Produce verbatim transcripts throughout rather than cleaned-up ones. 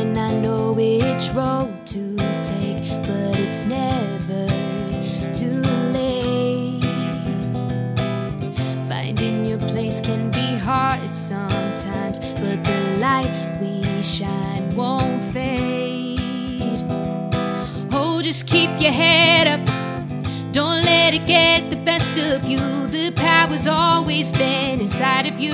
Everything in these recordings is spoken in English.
and I know which road to take, but it's never too late. Finding your place can be hard sometimes, but the light we shine won't fade. Oh, just keep your head up, don't let it get the best of you. The power's always been inside of you.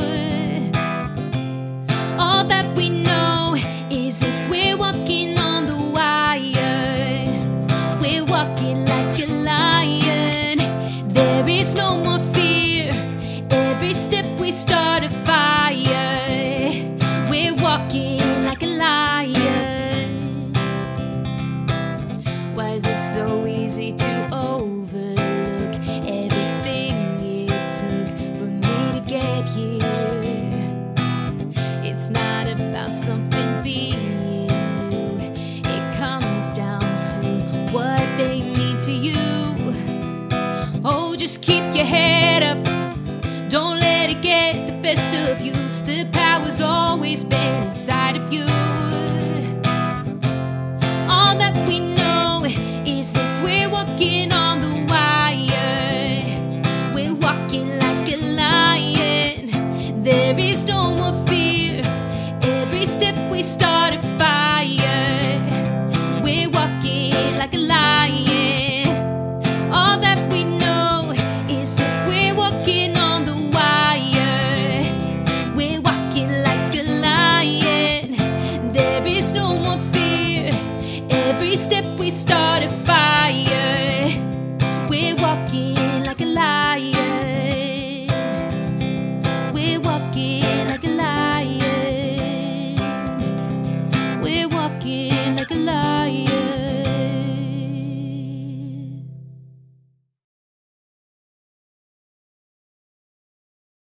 All that we know is if we're walking on the wire, we're walking like a lion. There is no more fear. Every step we start a fire. We're walking like a lion. Why is it so easy to overlook everything it took for me to get here? It's not about something being new. It comes down to what they mean to you. Oh, just keep your head up, don't let it get the best of you. The power's always been inside of you. All that we know is if we're walking on the wire, we're walking like a lion. There is no more fear. Every step we start a fire. We're walking like a lion. All that we know is if we're walking on the wire, we're walking like a lion. There is no more fear. Every step we start a fire. We're walking like a lion. We're walking like a lion. We're walking like a lion.